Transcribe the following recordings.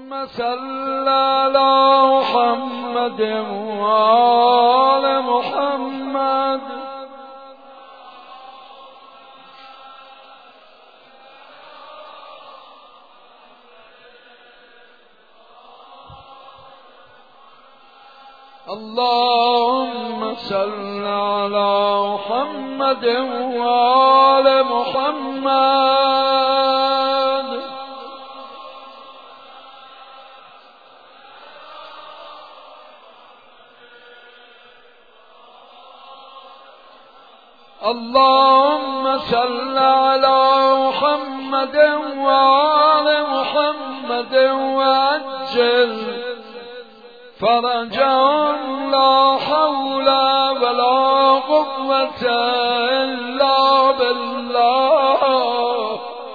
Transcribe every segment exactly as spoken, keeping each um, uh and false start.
صل على محمد وآل محمد. اللهم صل على محمد وآل محمد. اللهم صل على محمد وآل محمد وعجل فرجهم لا حول ولا قوة إلا بالله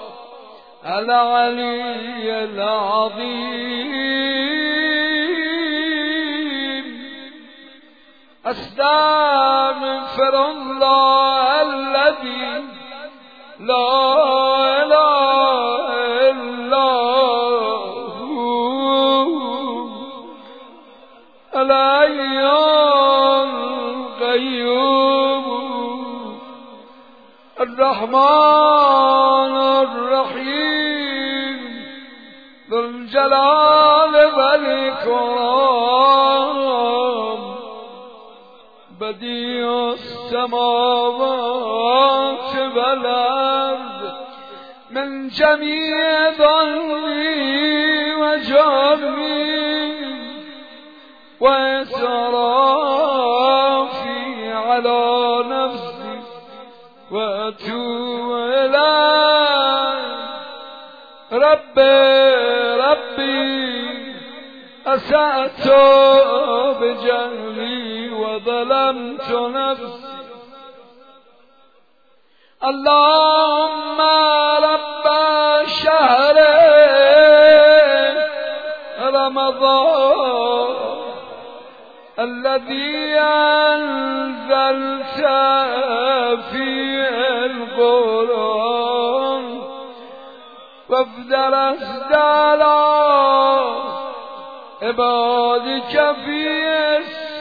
العلي العظيم. أستغفر الله الذي لا إله إلا هو الحي القيوم الرحمن الرحيم ذو الجلال والإكرام بديع السماوات والأرض من جميع ظلمي وجرمي وإسرافي على نفسي وأتوب إليك. ربي ربي أسأت بجهلي وظلمت نفسي. اللهم رب شهر رمضان الذي أنزلت فيه القرآن وافدرست على عبادك فيه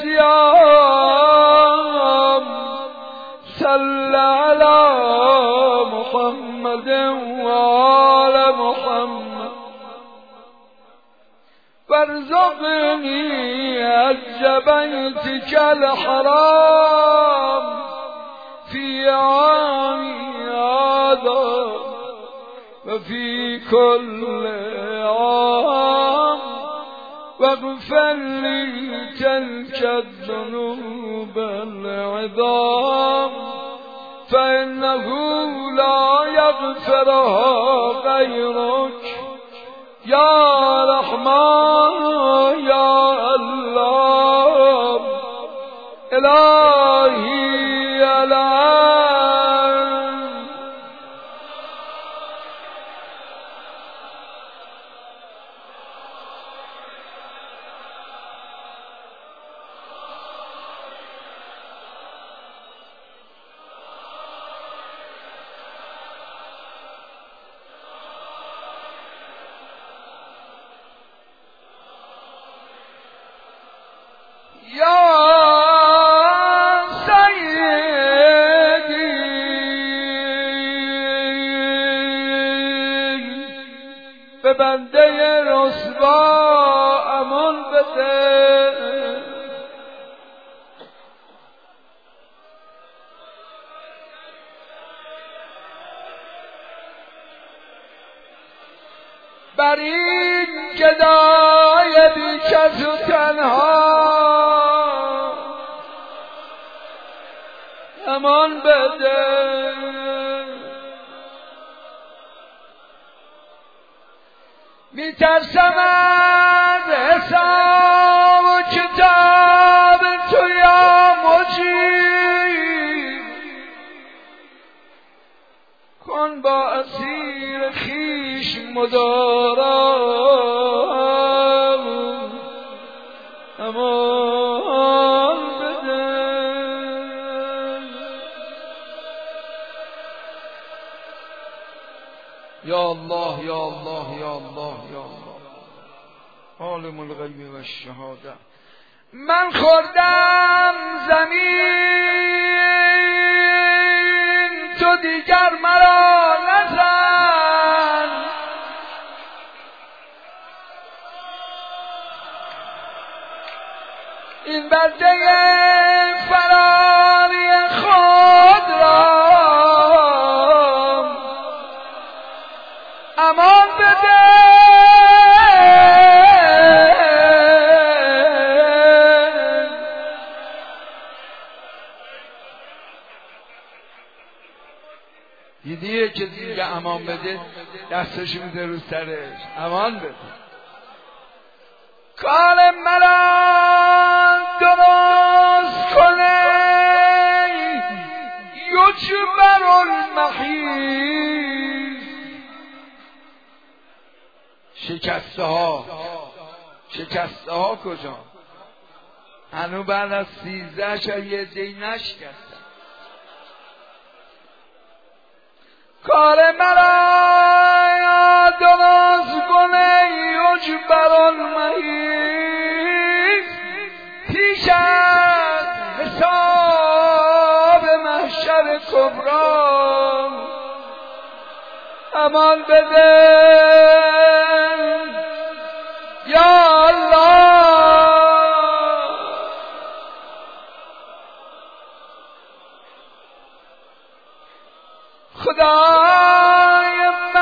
الصيام. صل على محمد وآل محمد وارزقني حج بيتك الحرام في عامي هذا وفي كل عام واغفر لي تلك الذنوب العظام فإنه لا يغفرها غيرك يا رحمن يا الله. إلهي الآن يا سيدي به بنده رسوا امان بده. بر این گدای بیکس و تنها امان بده. میترسم از حساب و کتاب تو یا مجیب کن با اسیر خویش مدارا امان بده. یا الله یا الله یا الله یا الله. عالم الغیب و الشهاده. من خوردم زمین تو دیگر مرا نزن، این برده فراری خود را امان بده. دیدیه که دیگه امان بده دستش میده رو سرش، امان بده. کار مرا درست کنه یجبر المحیط. شکسته ها شکسته ها کجا؟ هنو بعد از سیزده شد یه دی نشکستن. کار مرا درست کنه یجبر المحیط. پیش از حساب محشر کبرا امان بده یا الله. خدای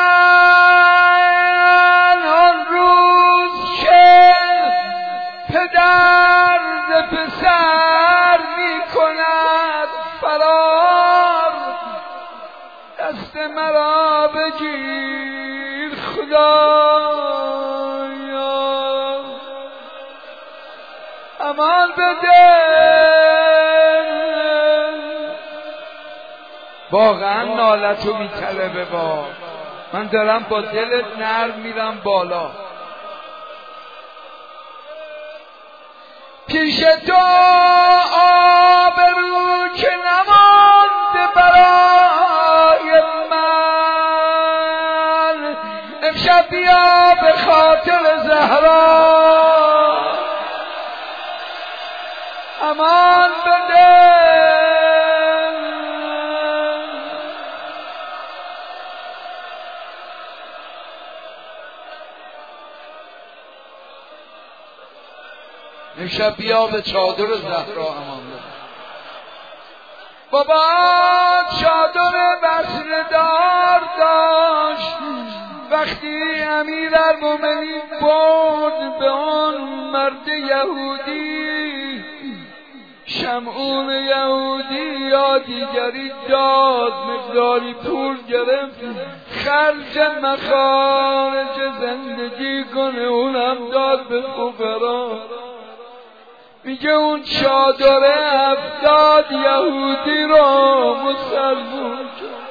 من آن روز که پدر ز پسر می کند فرار، دست مرا بگیر خدایا امان بده. واقعا نالتو میطلبه. با من دارم با دلت نرم میرم بالا. پیش تو آبرو که نمانده برای من، امشب بیا به خاطر زهرا امان بده. امشب بیا به چادر زهرا امان بده. بابا چادر بسر دار داشت وقتی امیرالمومنین برد به آن مرد یهودی، شمعون یهودی یا دیگری داد، مقداری پول گرفت خرج مخارج زندگی کنه، اونم داد به فقرا. میگه اون چادر هفتاد یهودی رو مسلمون کرد.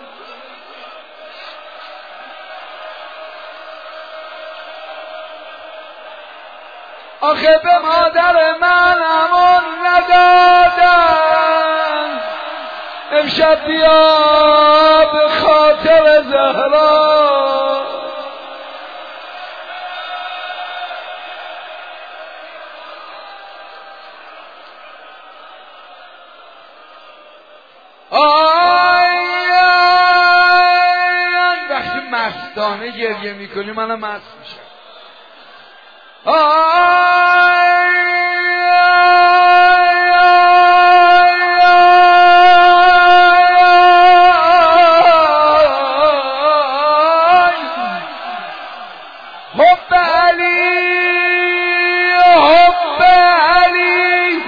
آخه به مادر من امان ندادن، امشب بیا به خاطر زهرا آی آی. وقتی مستانه گریه میکنی منم مست میشم. آی حب علی حب علی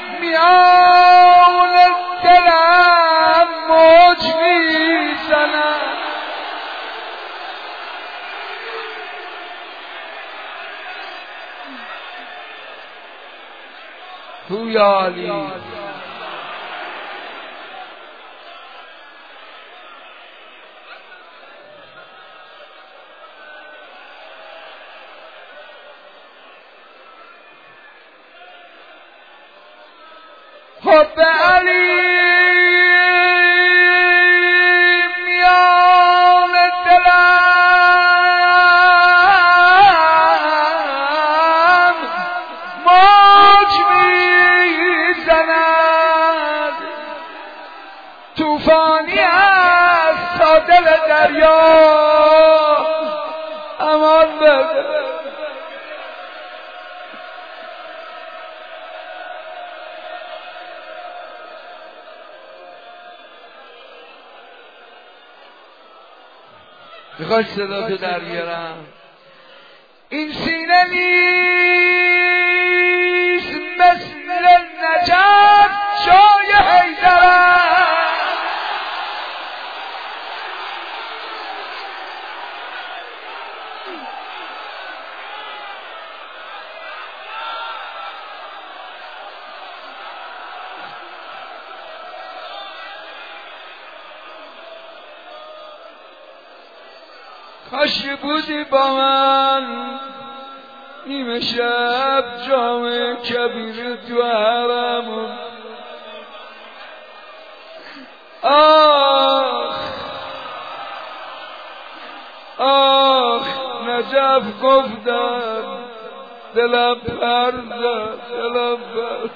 میان دلم موج میزند. یا علی حب علی میان دلم دریا امان بده. میخوای صدا تو در بیارم؟ این سینه نیست مثل نجف جای حیدرم، کاش بودی با من نیمه شب جام کبیر تو حرمون. آخ آخ نجف گفتم دلم پر زد، دلم پر.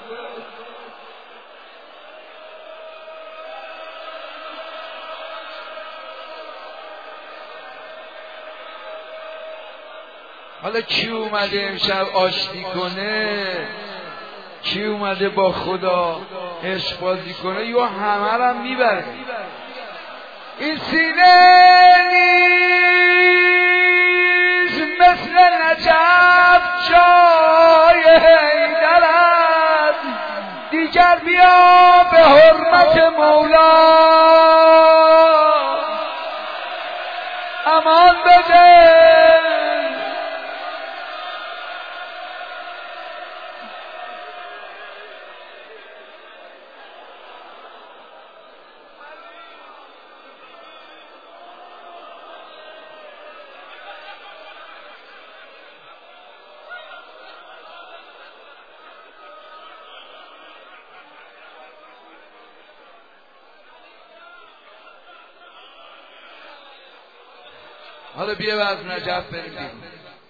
حالا کی اومده امشب آشتی کنه؟ کی اومده با خدا عشق بازی کنه؟ یا همه رو میبره. این سینه نیست مثل نجف جای حیدرت، دیگر بیا به حرمت مولا امان بده. حالا بیا از نجف بریم.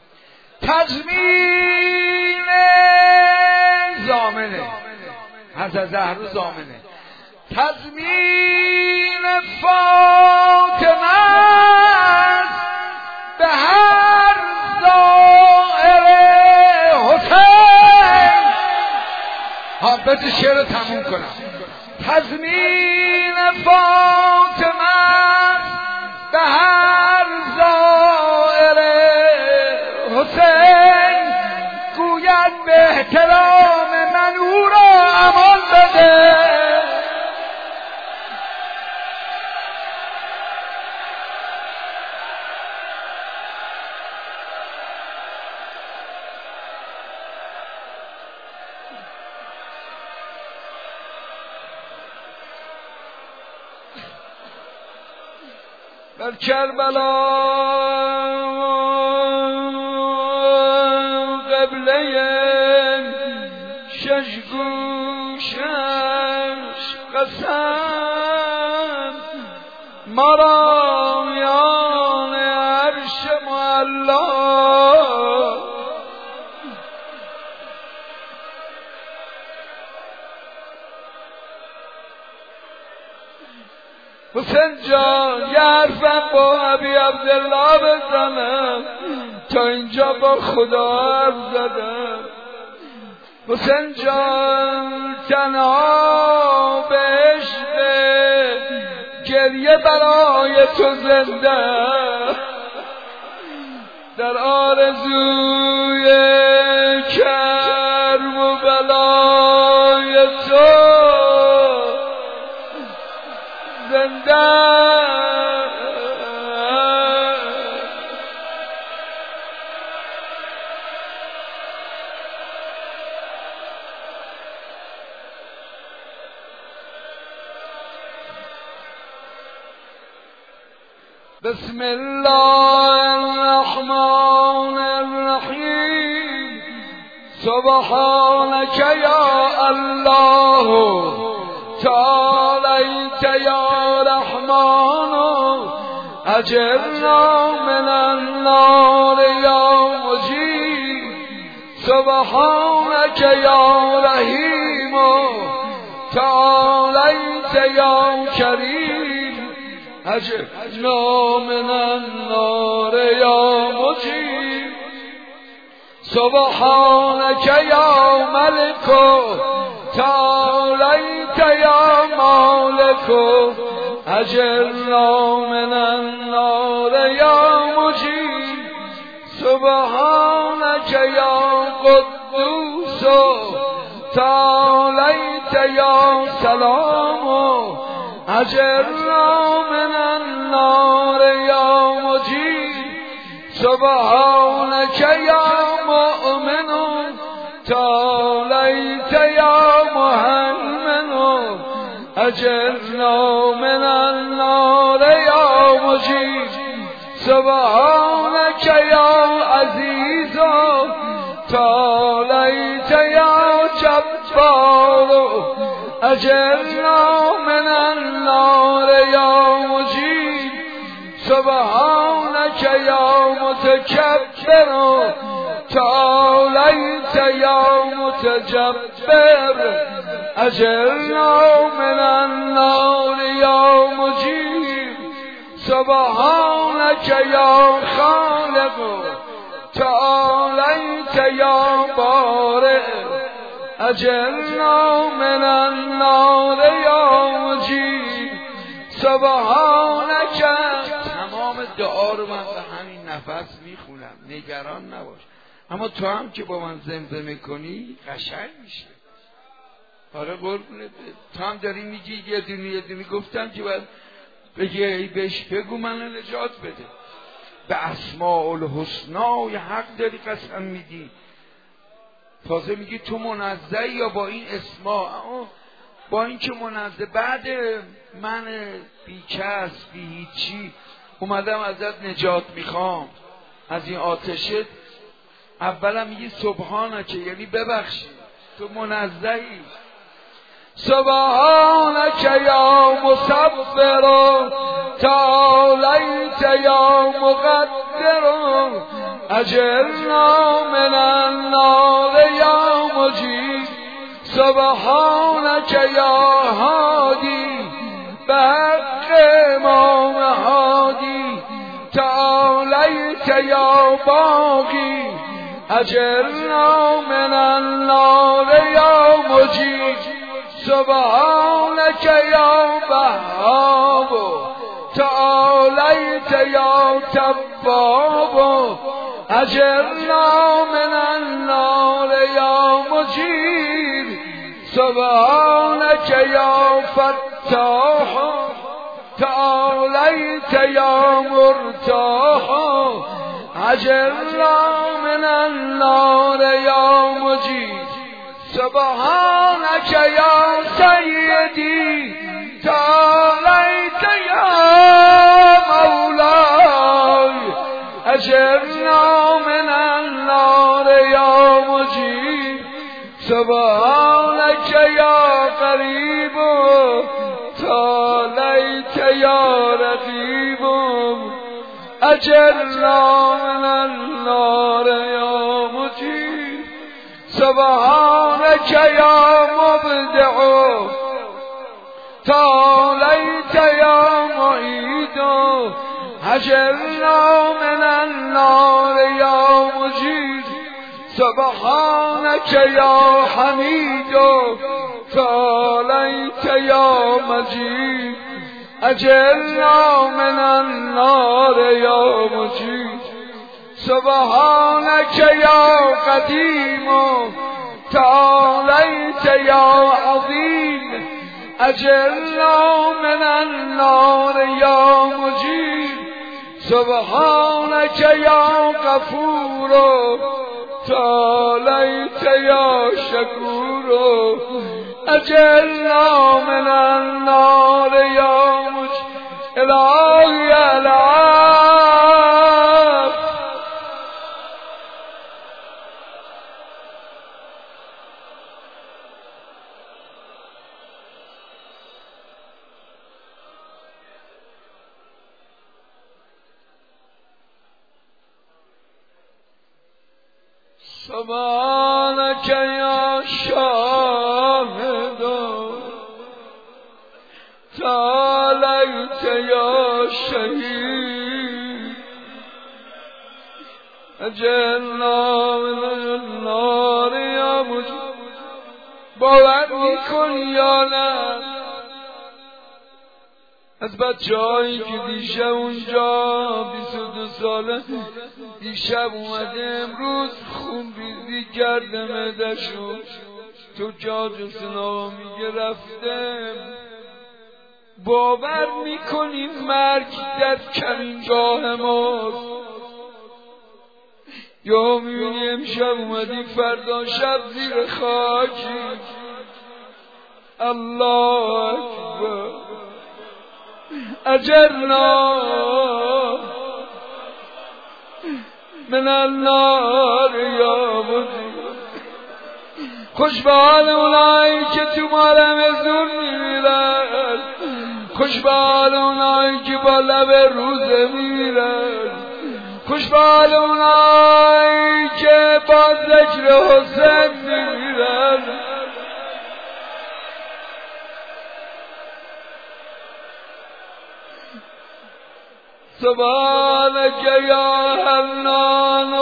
تضمین زامنه حضرت زهرا زامنه. تضمین فاطمه به هر زائر حسین. ها بده شعر رو تموم کنم. تضمین فاطمه به هر زائر حسین، گوید به احترام من او را امان بده. در کربلا قبله شش گوشش قسم، مرا میان عرش معلا. حسین جان یه حرفم با ابی عبدالله بزنم، تا اینجا با خدا حرف زدم. حسین جان تنها به عشق گریه برای تو زنده، در آرزوی کرب و بلای تو زنده. بسم الله الرحمن الرحیم. سبحانك یا الله تعالیت یا رحمان، اجرنا من النار یا مجیب. سبحانك یا رحیم تعالیت یا کریم، أجرنا من النار يا مجيب سبحانك يا ملك تعاليت يا مالك أجرنا من النار يا مجيب سبحانك يا قدوس تعاليت يا سلام أجرنا من النار يا مجيب سبحانك يا مؤمن تعاليت يا مهيمن أجرنا من النار يا مجيب سبحانك يا عزيز تعاليت يا جبار أجرنا من النار يا مجيب سبحانك يا متكبر تعاليت يا متجبر أجرنا من النار يا مجيب سبحانك يا خالق تعاليت يا بارئ أجرنا من النار يا مجيب سبحانك. تمام دعا رو من به همین نفس میخونم، نگران نباش. اما تو هم که با من زمزمه کنی قشنگ میشه. آره قربونت، تو هم داری میگی یه دونی یه دونی گفتم که باید بگی ای بهش بگو من نجات بده. به اسماء الحسنا یه حق داری قسم میدی، تازه میگی تو منزه یا با این اسما، با این که منزه بعد من بیکس بی هیچی اومدم ازت نجات میخوام از این آتشه، اولا میگی سبحانکه یعنی ببخشی، تو منزهی. سبحانک یا مصبر تعالیت یا مقدر اجرنا من النار یا مجیب سبحانک یا هادی به حق امام هادی تعالیت یا باقی اجرنا من النار یا مجیب سبحانك يا وهاب تعاليت يا تواب اجرنا من النار يا مجيب سبحانك يا فتاح تعاليت يا مرتاح اجرنا من النار يا مجيب سبحانك يا سيدي تعاليت يا مولاي أجرنا من النار يا مجيب سبحانك يا قريب تعاليت يا رقيب أجرنا من النار يا مجيب سبحانك يا مبدع تعاليت يا معيد أجرنا من النار يا مجيد سبحانك يا حميد تعاليت يا مجيد أجرنا من النار يا مجيد سبحانك يا قديم تعاليت يا عظيم أجرنا من النار يا مجيب سبحانك يا غفور تعاليت يا شكور أجرنا من النار يا مجيب إلهي العاب سبحانك يا شاهد تعاليت يا شهید اجرنا من النار یا مجید. باور میکنی یا نه؟ از بچه هایی که دیشب اونجا بیست و دو ساله دیشب اومده امروز خون ریزی کرده معده‌شو تو جاج و سنا میگه رفتم. باور میکنی مرگ در کمینگاه ماست؟ یا میبینی امشب اومدی فردا شب زیر خاکی؟ الله اکبر. اجرنا من النار یا مجید. خوش به حال اونایی که تو عالم زور میمیرن، خوش به حال اونایی که با لب روزه میمیرن، خوش به حال اونایی که با ذکر حسین میمیرن. سبحانك يا حنان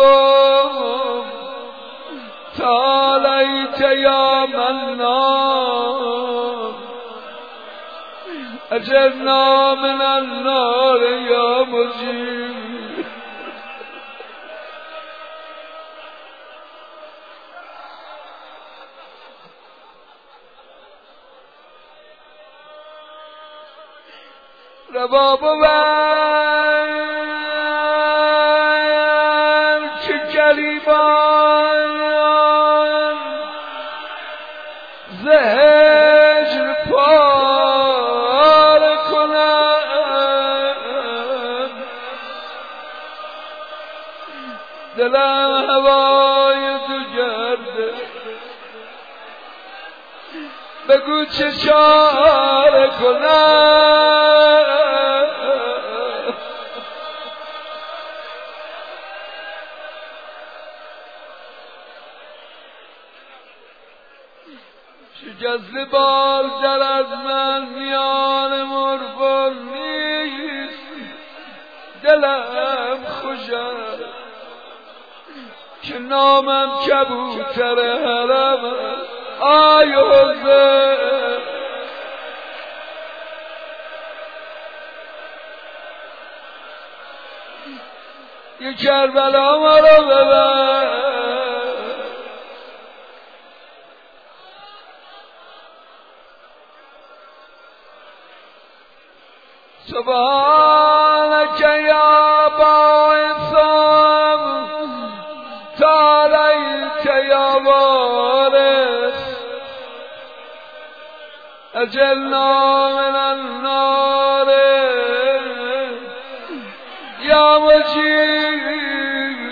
تعاليت يا منان أجرنا من النار يا مجيب. رباب بر که گریبان زهجر پار کنن، دلم هوای تو گرده بگو چه چاره کنن. شکست بال در از من میان مرغان نیست، دلم خوشم که نامم کبوتر حرم آی حسین. یه کربلا ما رو ببر. سبحانك يا باعثم تعاليت يا وارث أجرنا من النار يا مجيب.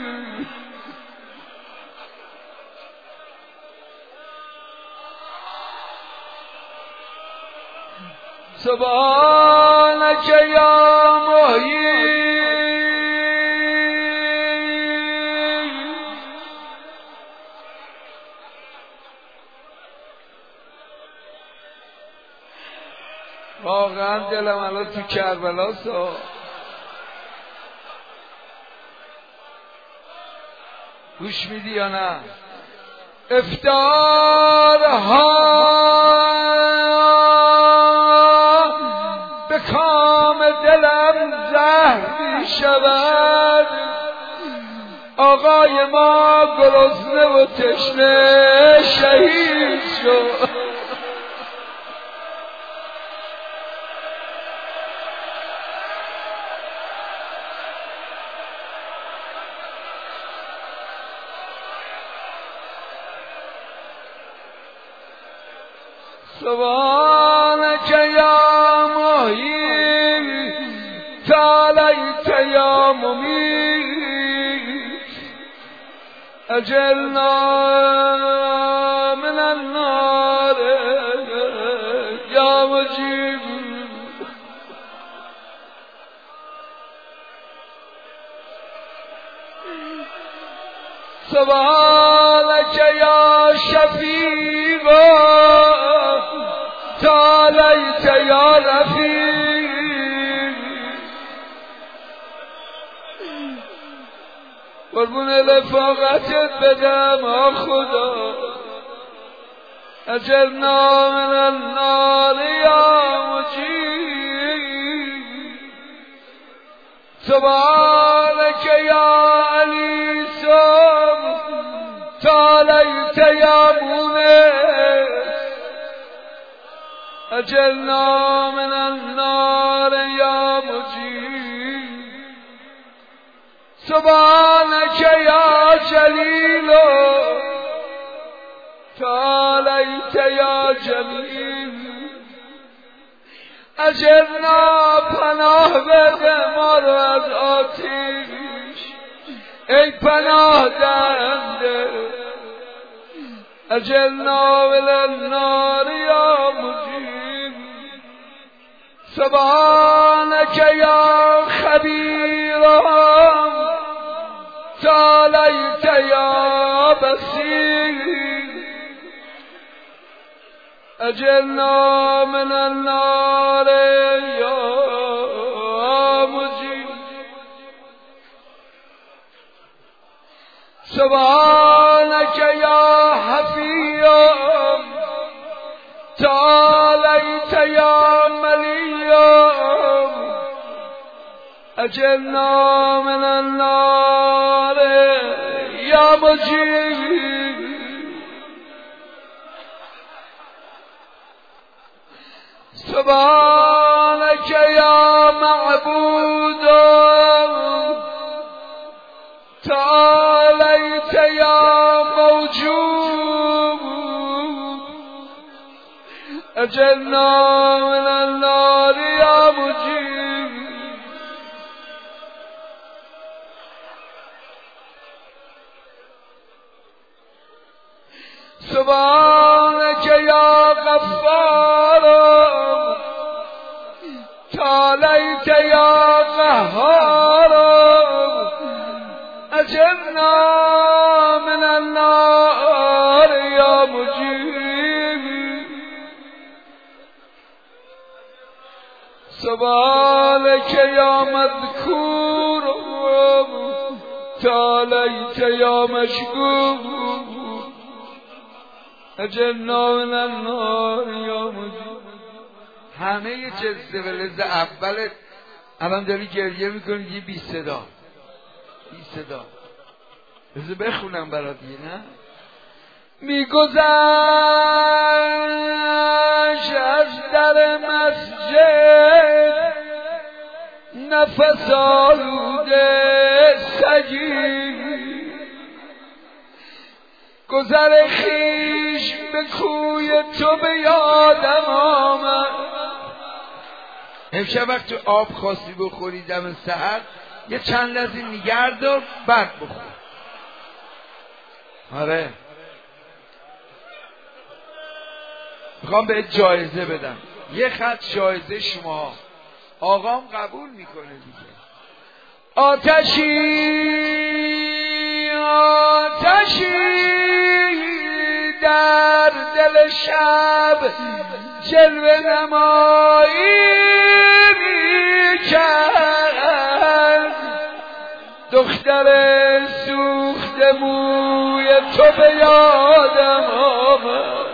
سبحانك يا محيي واقعا دلم الان تو کربلاست. گوش میدی یا نه؟ افطارها به کام دلم زهر می شود. آقای ما گرسنه و تشنه شهید شد. سبحانك يا محيي تعاليت يا مميت أجرنا من النار يا مجيب. سبحانك يا شفيق تعاليت يا رفيق قربون رفاقتت بدم آ خدا اجرنا من النار یا مجیب سبحانك یا علی سب تعالیت یا مونس اجرنا من النار یا مجیب سبحانك یا جلیل تعالیت یا جمیل اجرنا پناه بده ما رو از آتیش ای پناه دهنده اجرنا من النار یا مجیب سبحانك یا خبیرم تعالیت یا بصیر اجرنا من النار یا مجیب سبحانك یا حفیم تعالیت یا ملیم اجرنا من النار یا مجیب سبحانك یا معبود تعالیت یا موجود اجرنا من النار یا مجیب سبحانك یا غفار تعالیت یا قهار اجرنا من النار یا مجیب سبحانك یا مذکور تعالیت یا مشکور اجرنا من النار یا مجیب. همه جزده و لذت اولت الان داری گریه میکنی یه بی صدا بی صدا بذار بخونم برات دیگه نه میگذشت از در مسجد نفس آلوده سگی گذر خیش به کوی تو به یادم آمد. امشب وقت تو آب خواستی بخوری دم سحر یه چند لحظه نگرد و بعد بخور. آره میخوام بهت جایزه بدم، یه خط جایزه شما. آقام قبول میکنه دیگه. آتشی آتشی در دل شب جلوه نمایی میکرد، دختر سوخت موی تو به یادم آمد.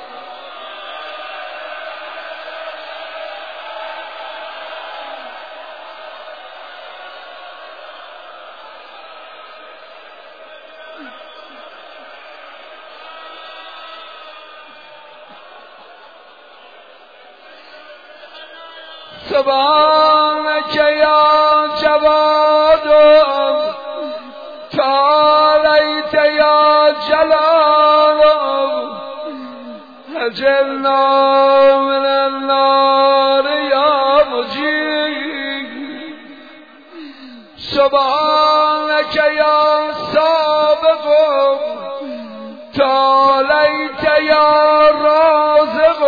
سبحانك یا جواد تعالیت یا جلال اجرنا من النار یا مجیب. سبحانك یا سابق تعالیت یا رازق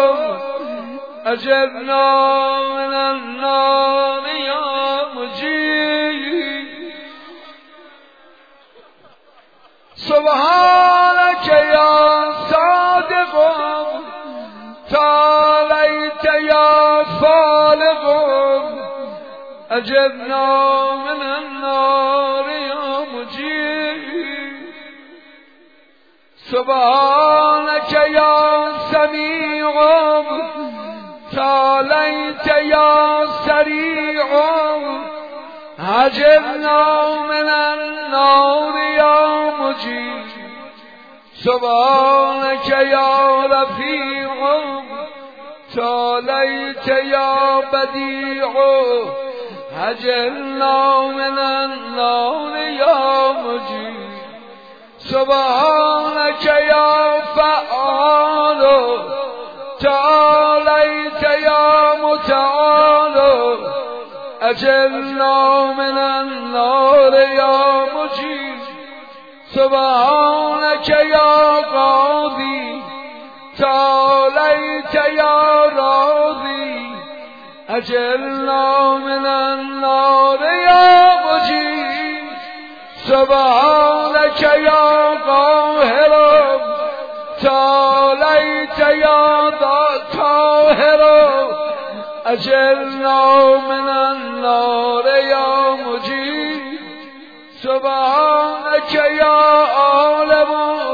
اجرنا من النار یا مجیب. سبحانك یا صادق تعالیت یا فالق اجرنا من النار یا مجیب. سبحانك يا سميع تعاليت يا سريع أجرنا من النار يا مجيب سبحانك يا رفيع تعاليت يا بديع أجرنا من النار يا مجيب سبحانك يا فعال تعاليت يا متعال أجرنا من النار يا مجيب سبحانك يا قاضي تعاليت يا راضي أجرنا من النار يا مجيب سبحانك يا قاهر تعاليت يا طاهر أجرنا من النار يا مجيب سبحانك يا عالم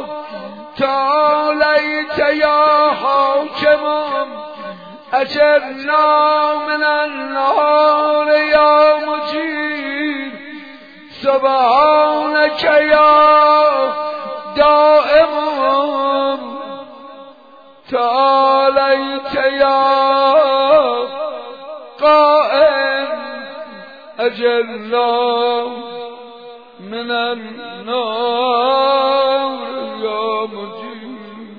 تعاليت يا حاكم أجرنا من النار يا مجيب سبحانك يا دائم تعاليت يا قائم أجرنا من النار يا مجيب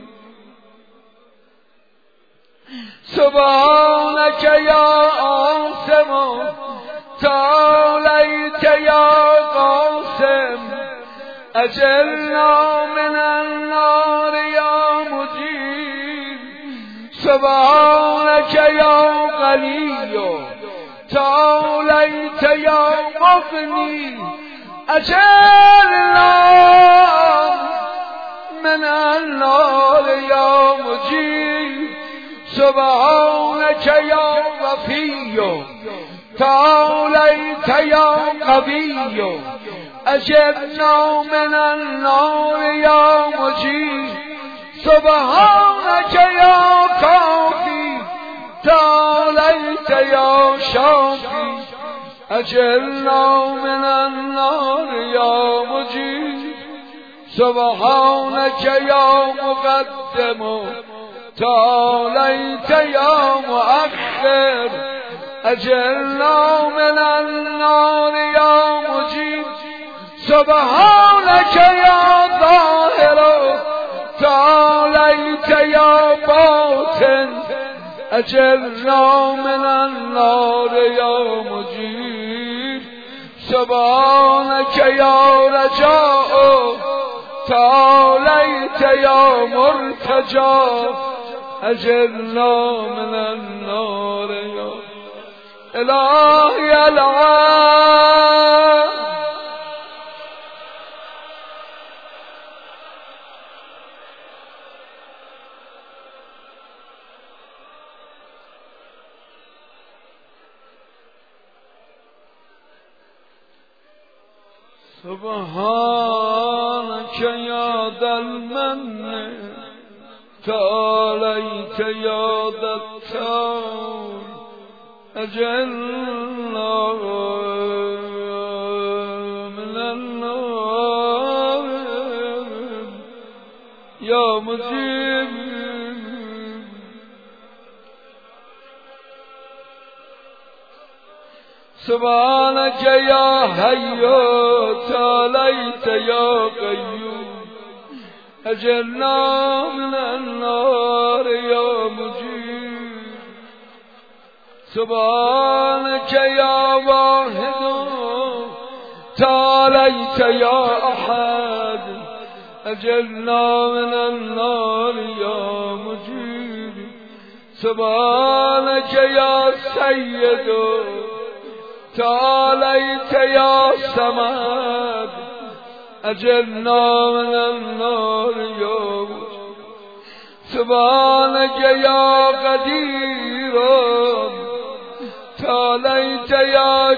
سبحانك يا عاصم تعاليت يا قاسم أجرنا من النار يا مجيب سبحانك يا غني تعاليت يا مغني أجرنا من النار يا مجيب سبحانك يا وفي تعاليت يا قوي أجرنا من النار يا مجيب سبحانك يا كافي تعاليت يا شافي أجرنا من النار يا مجيب سبحانك يا مقدم تعاليت يا مؤخر أجرنا من النار يا مجيب سبحانك يا ظاهر تعاليت يا باطن أجرنا من النار يا مجيب سبحانك يا رجاء تعاليت يا مرتجى أجرنا من النار يا إلهي العالم سبحانك يا ذا المن تعاليت يا ذا التول أجرنا من النار يا مجيب سبحانك يا حي تعاليت يا قيوم أجرنا من النار يا مجيب سبحانك يا واحد تعاليت يا أحد أجرنا من النار يا مجيب سبحانك يا سيد تعاليت يا صمد أجرنا من النار يا مجيب سبحانك يا قدير تعاليت يا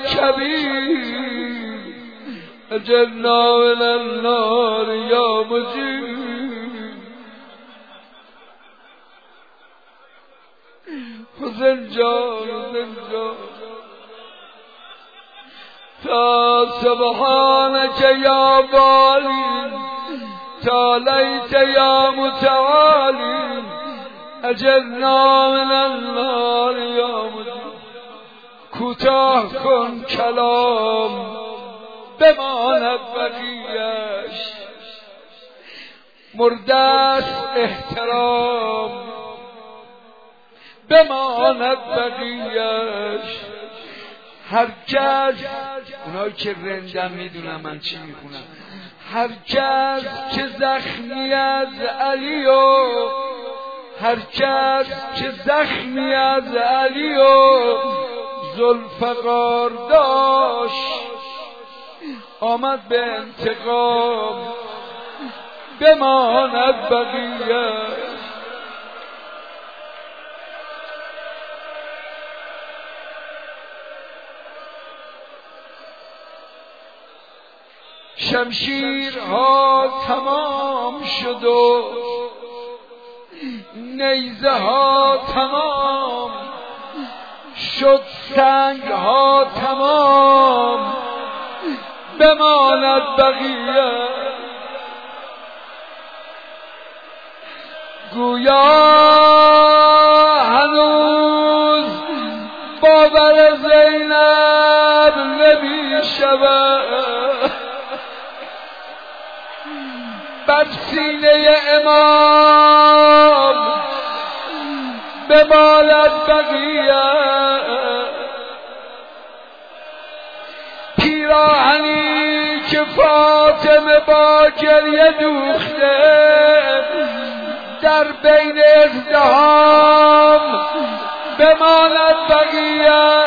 كبير أجرنا من النار يا مجيب زنجان زنجان تا سبحانك يا بالي تعاليت يا متعالي اجرنا من النار يا مجيب کوتاه کن کلام بماند بقیه‌اش مردست احترام بماند بقیه‌اش هر کس اونایی که رندم میدونم من چی میخونم هر کس که زخمی از علی و هر کس که زخمی از علی و ذوالفقار داشت آمد به انتقام بماند بقیه شمشیرها تمام شد و نیزه ها تمام شد سنگ ها تمام بماند بقیه گویا هنوز باور زینب نمی شود بر سینه امام بماند بقیه پیراهنی که فاطمه با گریه دوخته در بین ازدحام بماند بقیه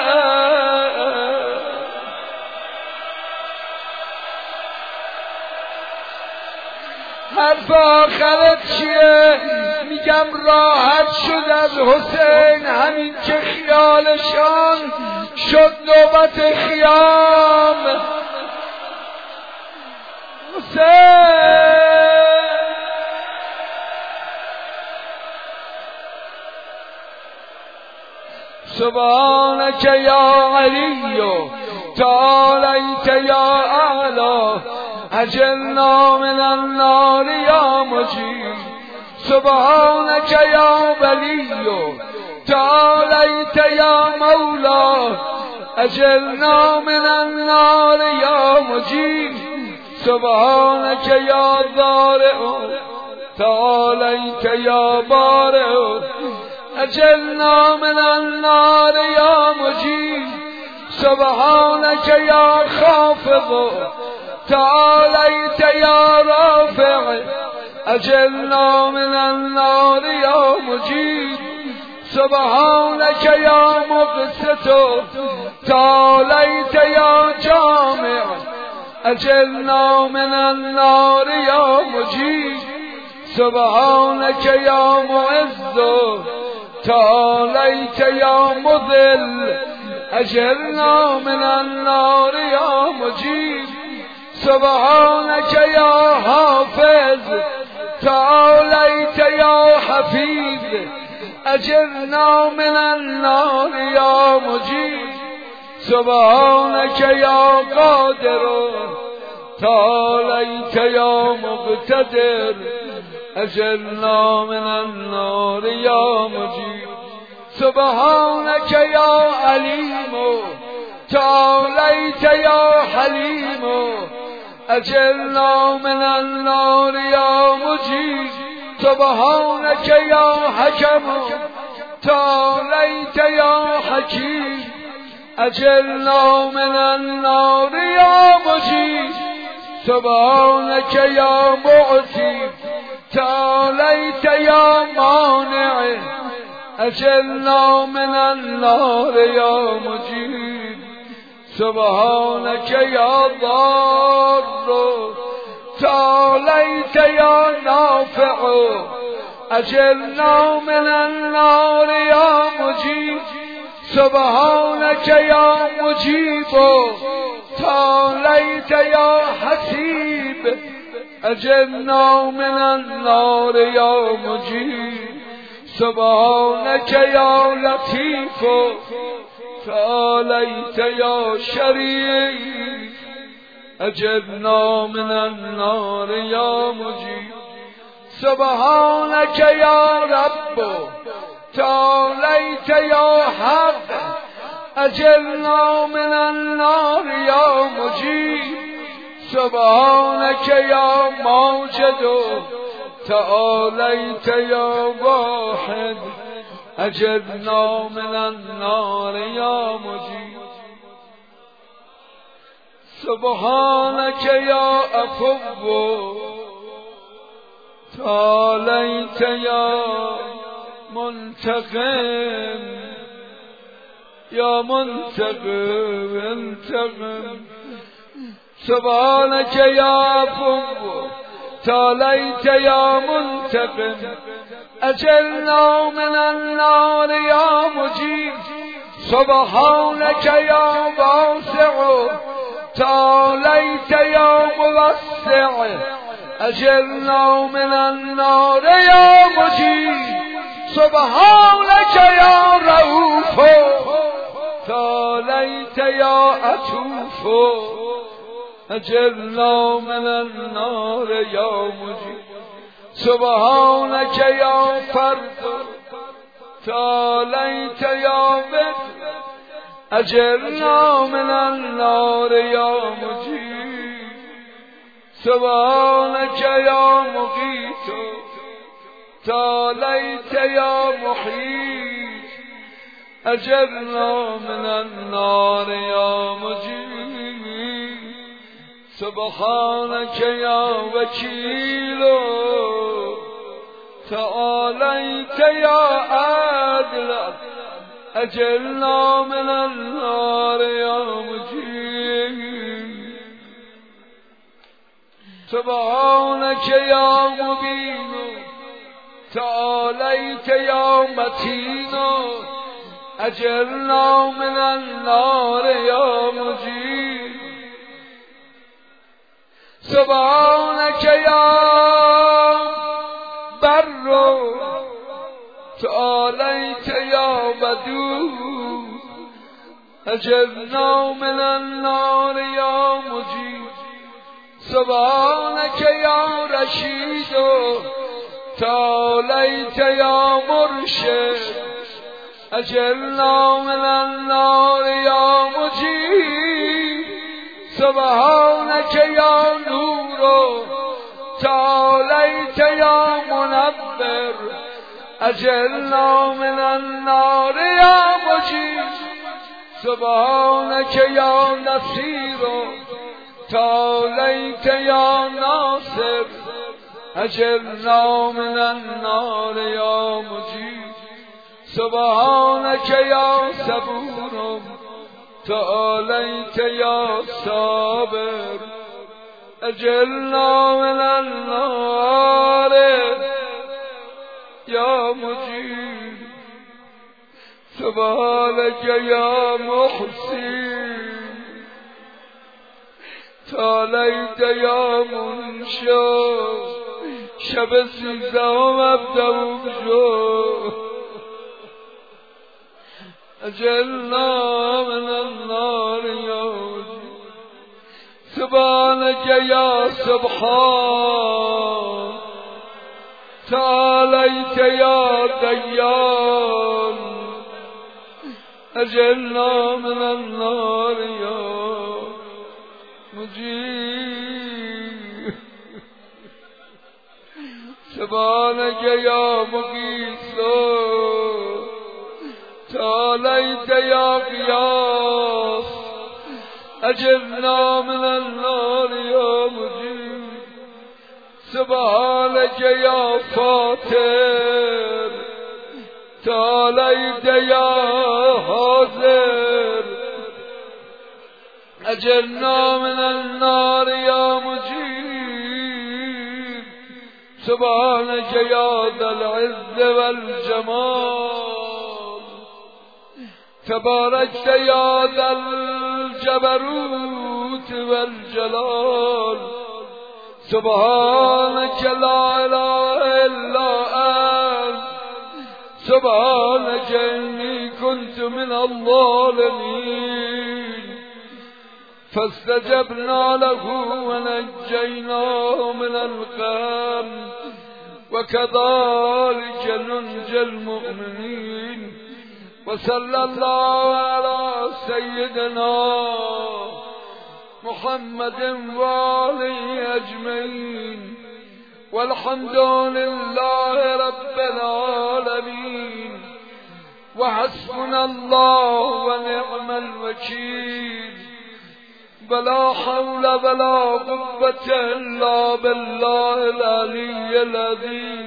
حرف آخرت چیه؟ میگم راحت شد از حسین همین که خیالشان شد نوبت خیام حسین سبحانك يا علي تعاليت يا أعلى أجلنا من النار يا مجيب سبحانك يا ولي تعاليت يا مولى أجلنا من النار يا مجيب سبحانك يا ضارع تعاليت يا بارع أجلنا من النار يا مجيب سبحانك يا خافض تعاليت يا رافع أجلنا من النار يا مجيب سبحانك يا مقسط تعاليت يا جامع أجلنا من النار يا مجيب سبحانك يا معز تعاليت يا مذل أجرنا من النار يا مجيب سبحانك يا حافظ تعاليت يا حفيظ أجرنا من النار يا مجيب سبحانك يا قادر تعاليت يا مقتدر أجرنا من النار يا مجيب سبحانك يا عليم تعاليت يا حليم أجرنا من النار يا مجيب سبحانك يا حكم تعاليت يا حكيم أجرنا من النار يا مجيب سبحانك يا معتي تعاليت يا مانع أجلنا من النار يا مجيب سبحانك يا ضار تعاليت يا نافع أجلنا من النار يا مجيب سبحانك يا مجيب تعاليت يا حسيب أجرنا من النار يا مجيب سبحانك يا لطيف تعاليت يا شريف أجرنا من النار يا مجيب سبحانك يا رب تعاليت يا حق أجرنا من النار يا مجيب سبحانك يا موجد تعاليت يا واحد أجرنا من النار يا مجيب سبحانك يا عفو تعاليت يا منتقم يا منتقم انتقم سبحانك يا عفو تعاليت يا منتقم أجرنا من النار يا مجيب سبحانك يا واسع تعاليت يا موسع أجرنا من النار يا مجيب سبحانك يا رؤوف تعاليت يا عطوف أجرنا من النار يا مجيب سبحانك يا فرد تعاليت يا بر أجرنا من النار يا مجيب سبحانك يا مغيث تعاليت يا محيط أجرنا من النار يا مجيب سبحانك يا وكيل تعاليت يا عادل أجرنا من النار يا مجيب سبحانك يا مبين تعاليت يا متين أجرنا من النار يا مجيب سبحانك يا بر تعاليت يا ودود أجرنا من النار يا مجيب سبحانك يا رشيد تعاليت يا مرشد أجرنا من النار يا مجيب سبحانك يا نور تعاليت يا منبر أجرنا من النار يا مجيب سبحانك يا نصير تعاليت يا ناصر أجرنا من النار يا مجيب سبحانك يا صبور تعاليت يا صابر أجرنا من النار يا مجيب سبحانك يا محسن تعاليت يا منشا شب سیزدهم ابدو بجو أجرنا من النار يا مجيب سبحانك يا سبحان تعاليت يا ديان أجرنا من النار يا مجيب سبحانك يا مغيث تعاليت يا غياث أجرنا من النار يا مجيب سبحانك يا فاتر تعاليت يا حاضر أجرنا من النار يا مجيب سبحانك يا ذا العز والجمال تباركت يا ذا الجبروت والجلال سبحانك لا إله إلا أنت سبحانك إني كنت من الظالمين فاستجبنا له ونجيناه من الغم وكذلك ننجي المؤمنين وصلى الله على سيدنا محمد وآله أجمعين والحمد لله رب العالمين وحسبنا الله ونعم الوكيل ولا حول ولا قوة إلا بالله العلي العظيم.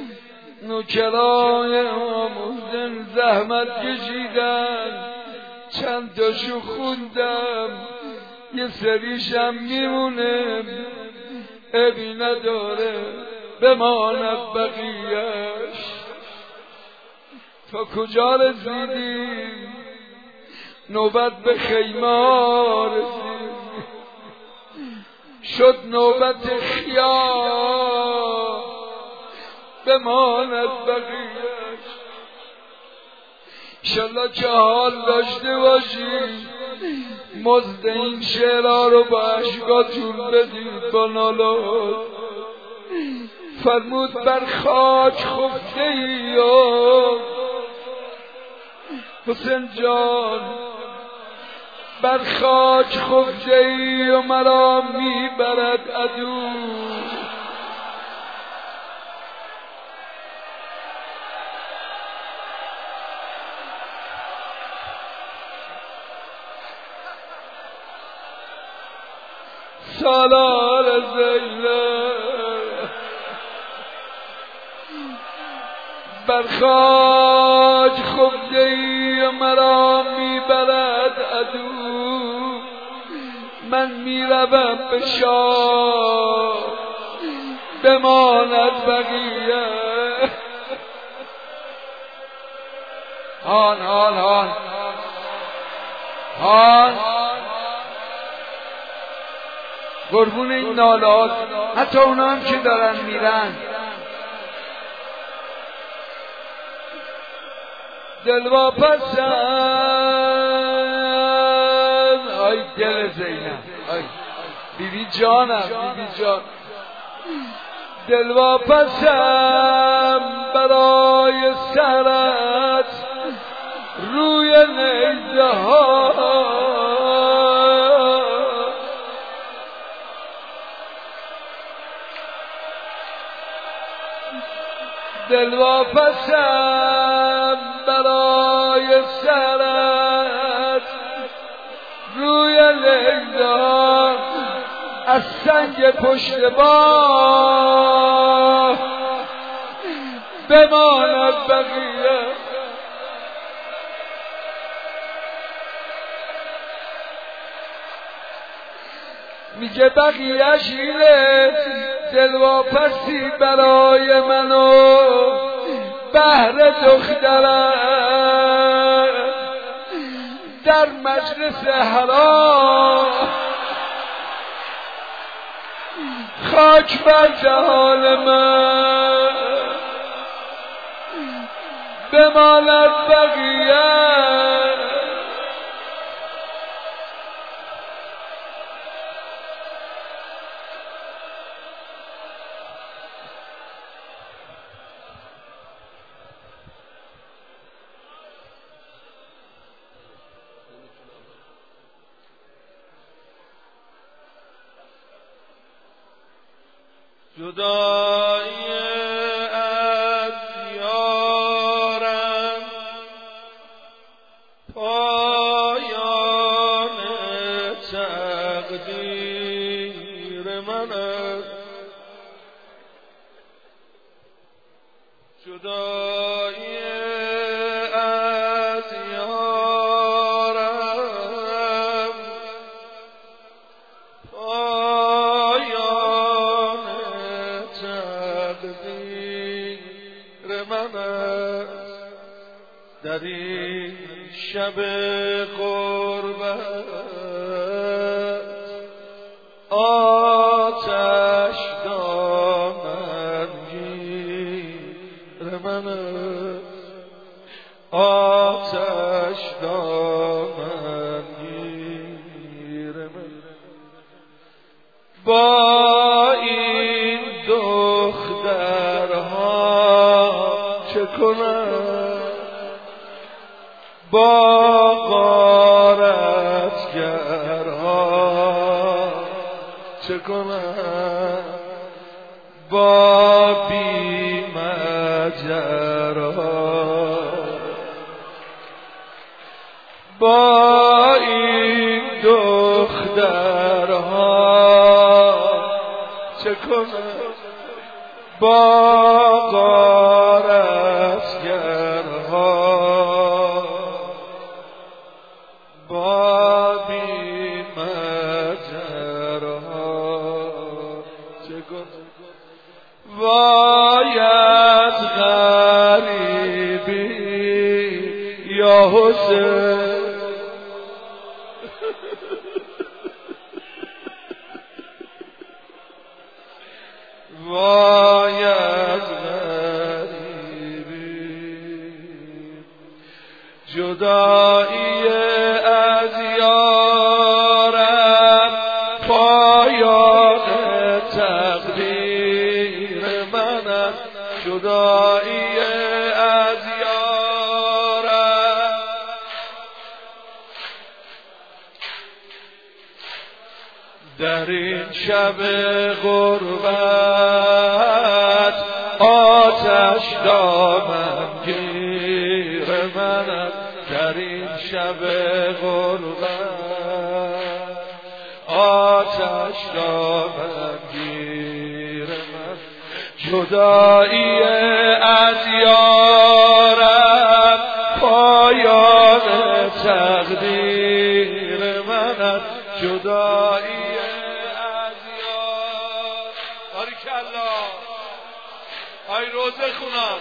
نوکرای آموزن زحمت کشیدن، چند تاشو خوندم، یه سریشم میمونه، عیبی نداره بماند بقیه‌اش. تا کجا رسیدیم؟ نوبت به خیمه رسید، شد نوبت خیار بماند بقیه‌اش. انشالله که حال داشته باشید مزد این شعرها رو با اشکاتون بدید با نالات. فرمود بر خاک خفته ای حسین جان، بر خاک خفته ای و مرا میبرد عدو. سالار زینب بر خاک خفته ای و مرا میبرد عدو. من میروم به شاه بماند بقیه. هان هان هان هان قربون این نالات، حتی اونا هم که دارن میرن. دلواپسم آی دل زینب، آی بیبی جانم، بیبی جان. دلواپسم برای سرت روی نیزه ها، دلواپسم برای سرت روی لیلا از سنگ پشت با بماند بقیه. میگه بقیهش اینه، دلواپسی برای منو بهر دخترم در مجلس حرام. خاک بر جهان من بماند بقیه. جدایی از یارم پایان تقدیر من است. جدایی از یارم پایان تقدیر من است. در این شب غربت آتش دامنگیر من است. آتش دامنگیر من با این دخترها چه کنم با غارتگرها چه کنم با بی‌مجرها با این دخترها چه کنم با غارتگرها با بی‌مجرها چه کنم باید غریبی یا حسین باید غریبی جدایی از یارم پایان تقدیر من است جدایی از یارم در این شب غربت آتش دامنگیر من است در این شب غربت آتش دامنگیر من جدایی از یارم پایان تقدیر من است جدایی ای روزه خونم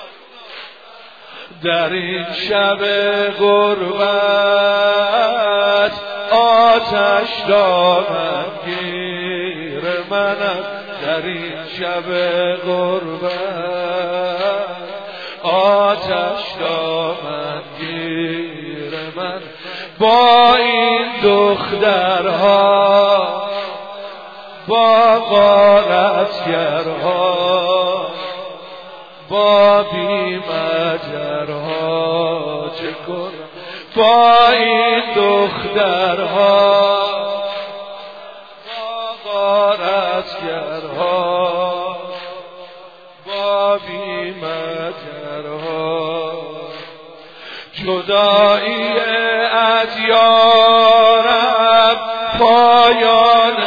در این شب غربت آتش دامنگیر من است در این شب غربت آتش دامنگیر من با این دخترها با غارتگرها با بی‌مجرها چه کنم با این دخترها با غارتگرها با بی‌مجرها جدایی از یارم پایان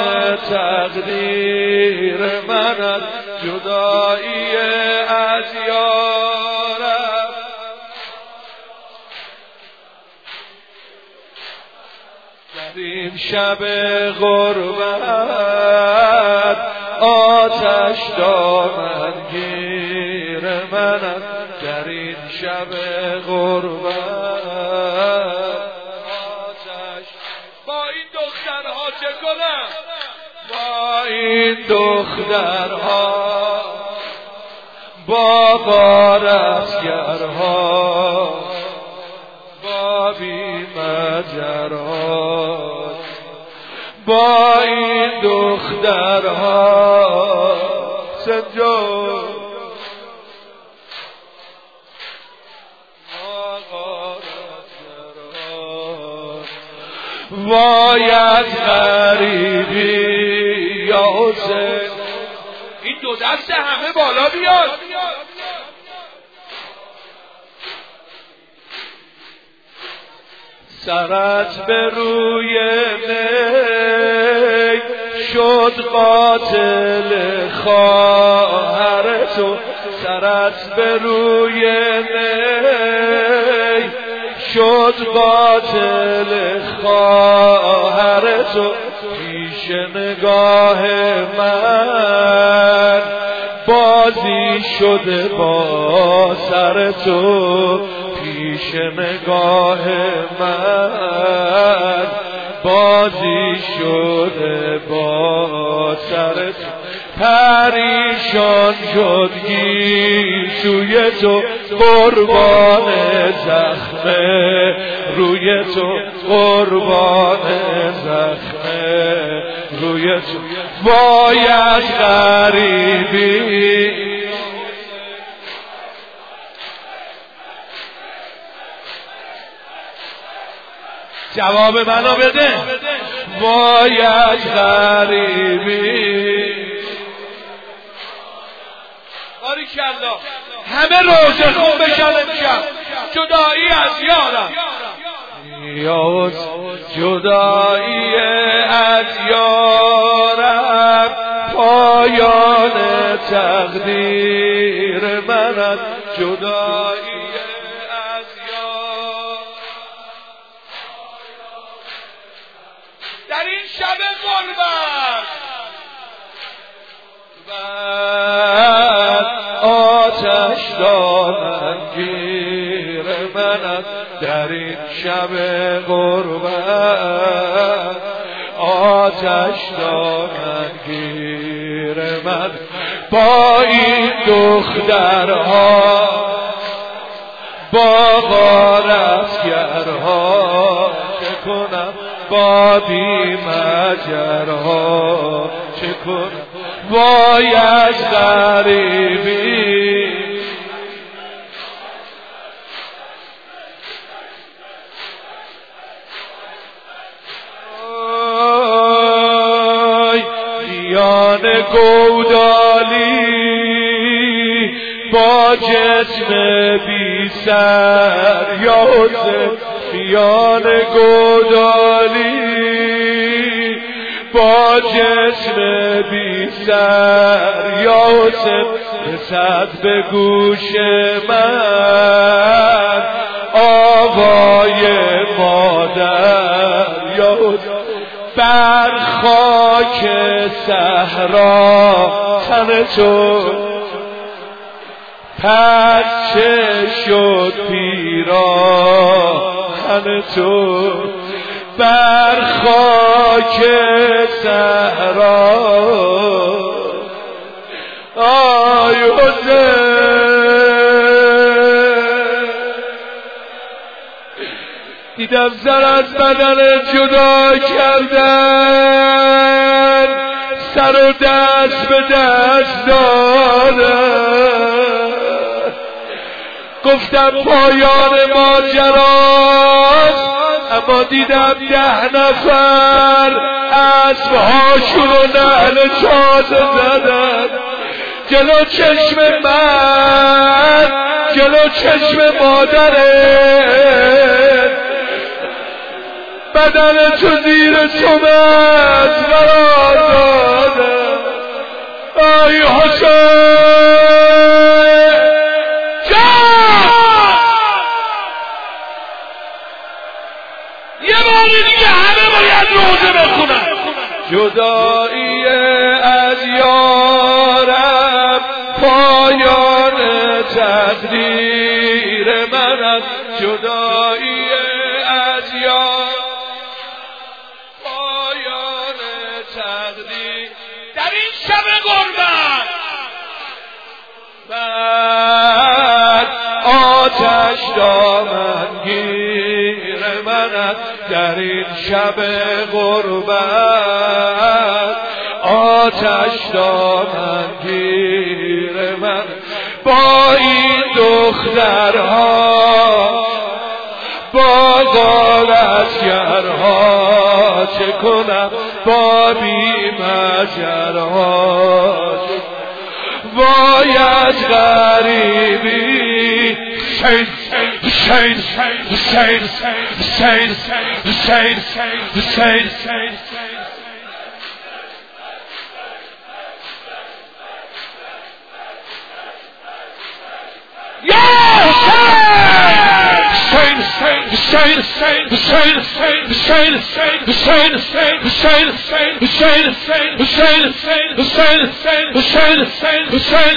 تقدیر من است جدایی از یارم در این شب غربت آتش دامنگیر من است در این شب غربت آتش با این دخترها چه کنم با این دخترها با غارتگرها با بی‌مجرها با این دخترها سنجو با غارتگرها باید غریبی یا حسین این دو دست همه بالا بیاد سرت به روی می شد قاتل خواهر تو سرت به روی می شد قاتل خواهر تو پیش نگاه من بازی شده با سر تو پیش نگاه من بازی شده با سر تو پریشان شد گیسوی تو قربان زخم روی تو قربان زخم روی تو وای از غریبی جواب منو بده وای از غریبی باریکالله همه روزه خون بشن امشب جدایی از یارم یاد جدایی از یارم پایان تقدیر من از جدایی از یارم در این شب غربت آتش دامنگیر من در این شب غربت آتش دامنگیر من با این دخترها با غارتگرها چه کنم با بی‌مجرها چه کنم وای از غریبی دیان گودالی با جسم بی سر یا حسین دیان گودالی با جسم بی سر یا حسین رسد به گوش من آوای مادر یا حسین بر خاک صحرا تن تو پرچه شد پیراهن تو بر خاک صحرا آی حسین دیدم سر از بدن جدا کردن سر و دست به دست دادن گفتم پایان ماجراست اما دیدم ده نفر اسبهاشون و نعل چاده زدن جلو چشم من جلو چشم مادرت بدن تو زیر سمت قرار دادم آی حسین جان یه بار دیگه همه باید روزه بخونن جدایی از یارم پایان تقدیر من است جدایی از یارم پایان تقدیر در این شب غربت بعد آتش دامنگیر من است در این شب غربت آتش دامنگیر من با این دخترها با غارتگرها چه کنم با بی‌مجرها وای از غریبی حسین حسین حسین حسین حسین حسین یا حسین حسین حسین حسین حسین حسین حسین حسین حسین حسین حسین حسین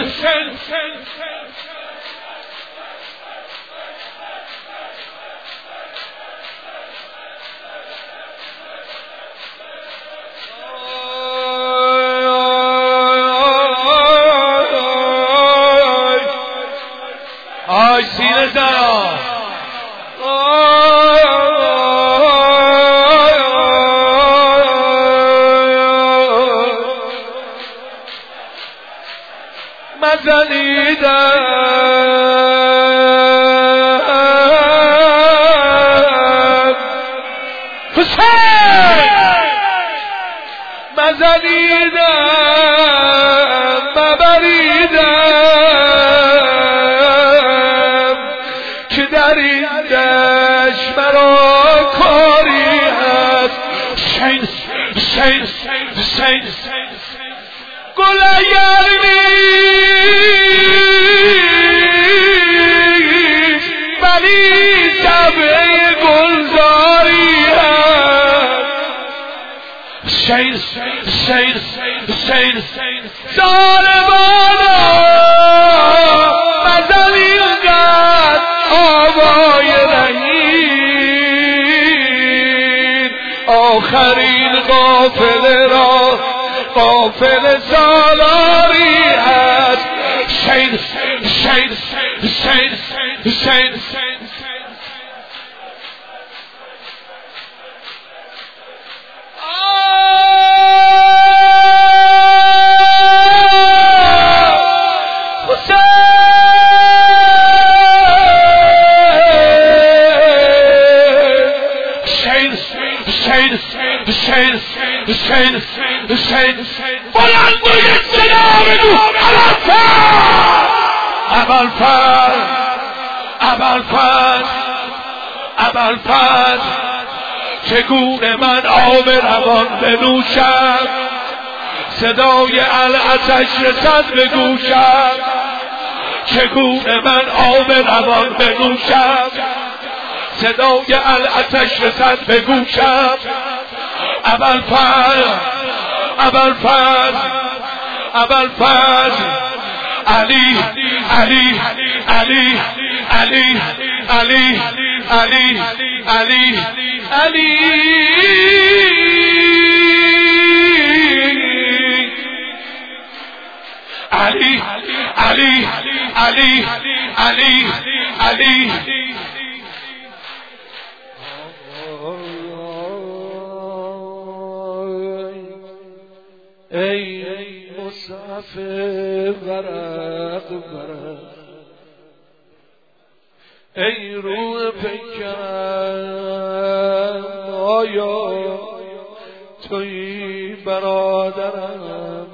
بزن مزنیدم حسین مزنیدم مبریدم که در این دشت مرا کاری هست حسین حسین حسین گل اگر نیست ولی طبع گلزاری هست حسین حسین حسین ظالمانا مزن اینقدر آوای رهین آخرین قافله را قافل سالاری هست حسین حسین حسین حسین حسین حسین حسین بلند و یک صدا بگو ابوالفضل ابوالفضل ابوالفضل چگونه من آب روان بنوشم صدای العطش رسد به گوشم چگونه من آب روان بنوشم صدای العطش رسد به گوشم ابوالفضل ابوالفضل ابوالفضل علی علی علی علی علی علی علی علی علی علی علی علی علی ای مصحف ورق ورق ای روح پیکرم آیا تویی برادرم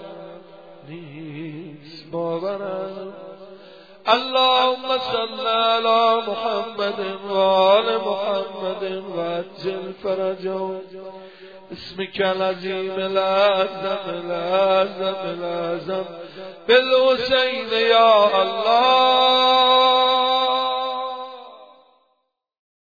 نیست باورم اللهم صل علی محمد و آل محمد و عجل فرجهم اسمك العظيم الأعظم الأعظم الأعظم بالحسين يا الله